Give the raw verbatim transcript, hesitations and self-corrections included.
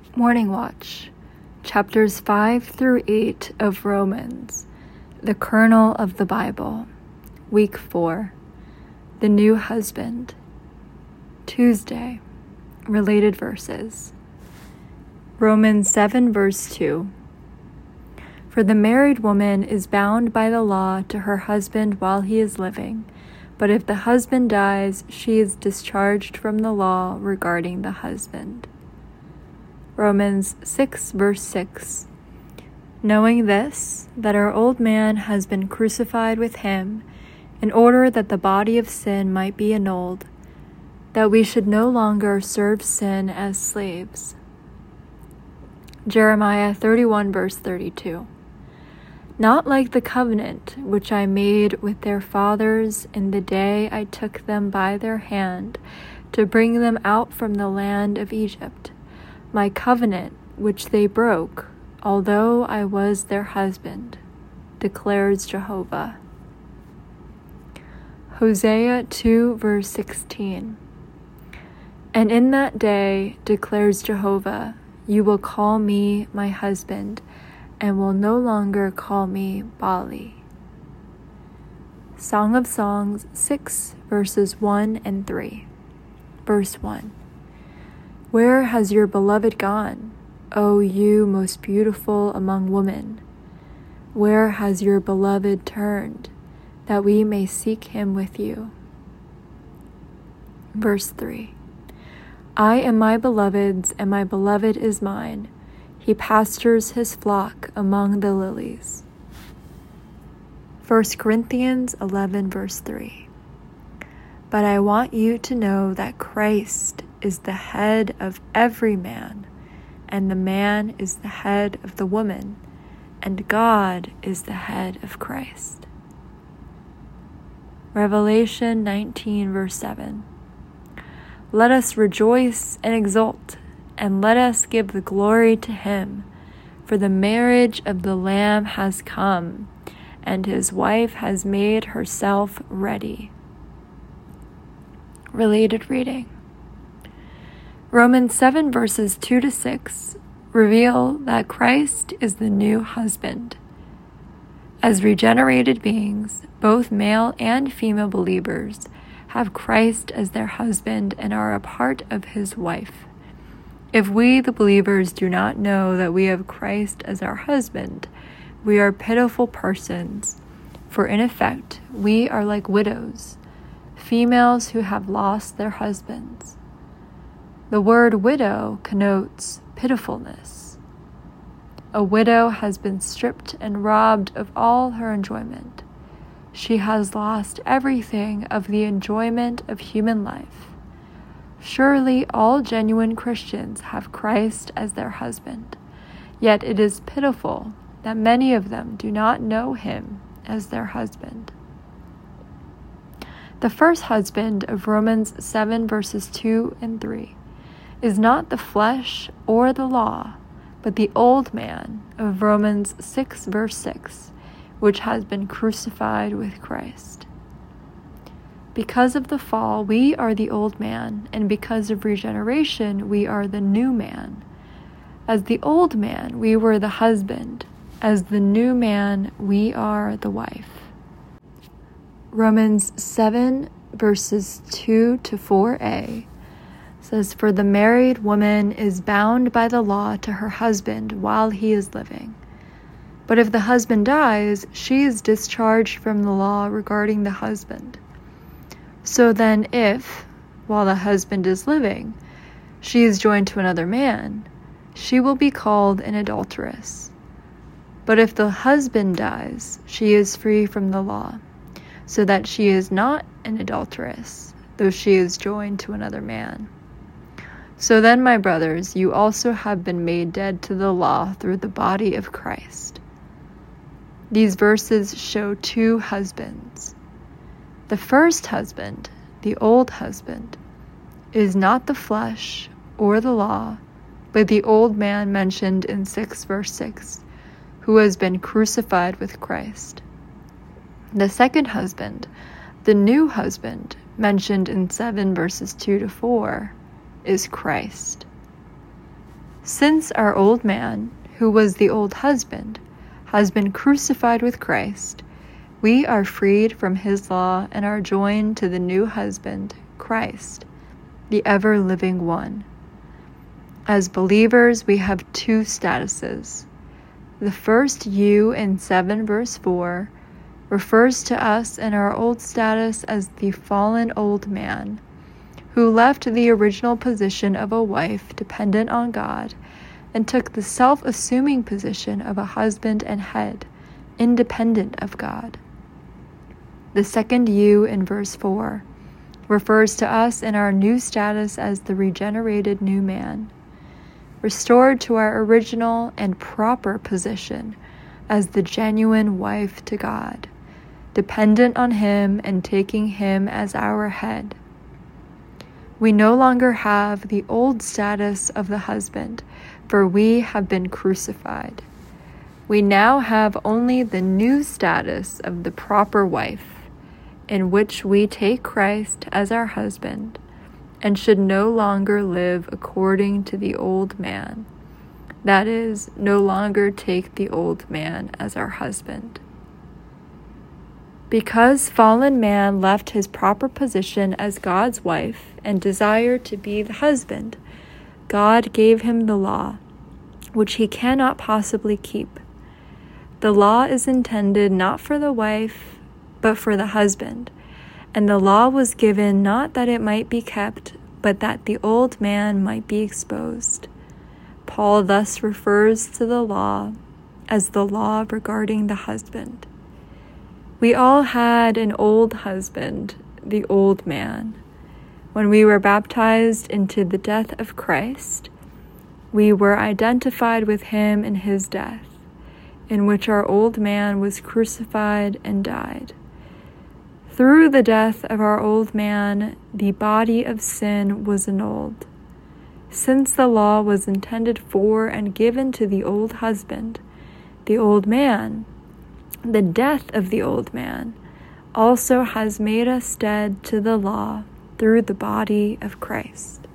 Morning Watch, chapters five through eight of Romans, the kernel of the Bible, week four, the new husband, Tuesday, related verses. Romans seven verse two. For the married woman is bound by the law to her husband while he is living, but if the husband dies, she is discharged from the law regarding the husband. Romans six verse six. Knowing this, that our old man has been crucified with him, in order that the body of sin might be annulled, that we should no longer serve sin as slaves. Jeremiah thirty-one verse thirty-two. Not like the covenant which I made with their fathers in the day I took them by their hand to bring them out from the land of Egypt, my covenant which they broke, although I was their husband, declares Jehovah. Hosea two verse sixteen. And in that day, declares Jehovah, you will call me my husband, and will no longer call me Bali. Song of Songs six verses one and three. Verse one. Where has your beloved gone, O you most beautiful among women? Where has your beloved turned, that we may seek him with you? Verse three. I am my beloved's, and my beloved is mine. He pastures his flock among the lilies. First Corinthians eleven verse three. But I want you to know that Christ is the head of every man, and the man is the head of the woman, and God is the head of Christ. Revelation nineteen verse seven. Let us rejoice and exult, and let us give the glory to him, for the marriage of the Lamb has come, and his wife has made herself ready. Related reading. Romans seven verses two to six reveal that Christ is the new husband. As regenerated beings, both male and female believers have Christ as their husband and are a part of his wife. If we, the believers, do not know that we have Christ as our husband, we are pitiful persons, for in effect, we are like widows, females who have lost their husbands. The word widow connotes pitifulness. A widow has been stripped and robbed of all her enjoyment. She has lost everything of the enjoyment of human life. Surely all genuine Christians have Christ as their husband, yet it is pitiful that many of them do not know him as their husband. The first husband of Romans seven verses two and three is not the flesh or the law, but the old man of Romans six verse six, which has been crucified with Christ. Because of the fall, we are the old man, and because of regeneration, we are the new man. As the old man, we were the husband. As the new man, we are the wife. Romans seven verses two to four a says, For the married woman is bound by the law to her husband while he is living. But if the husband dies, she is discharged from the law regarding the husband. So then if, while the husband is living, she is joined to another man, she will be called an adulteress. But if the husband dies, she is free from the law, so that she is not an adulteress, though she is joined to another man. So then, my brothers, you also have been made dead to the law through the body of Christ. These verses show two husbands. The first husband, the old husband, is not the flesh or the law, but the old man mentioned in six verse six, who has been crucified with Christ. The second husband, the new husband, mentioned in seven verses two to four, is Christ. Since our old man, who was the old husband, has been crucified with Christ, we are freed from his law and are joined to the new husband, Christ, the ever-living one. As believers, we have two statuses. The first you in seven verse four refers to us in our old status as the fallen old man, who left the original position of a wife dependent on God and took the self-assuming position of a husband and head, independent of God. The second you in verse four refers to us in our new status as the regenerated new man, restored to our original and proper position as the genuine wife to God, dependent on him and taking him as our head. We no longer have the old status of the husband, for we have been crucified. We now have only the new status of the proper wife, in which we take Christ as our husband, and should no longer live according to the old man. That is, no longer take the old man as our husband. Because fallen man left his proper position as God's wife and desired to be the husband, God gave him the law, which he cannot possibly keep. The law is intended not for the wife, but for the husband, and the law was given not that it might be kept, but that the old man might be exposed. Paul thus refers to the law as the law regarding the husband. We all had an old husband, the old man. When we were baptized into the death of Christ, we were identified with him in his death, in which our old man was crucified and died. Through the death of our old man, the body of sin was annulled. Since the law was intended for and given to the old husband, the old man, the death of the old man also has made us dead to the law through the body of Christ.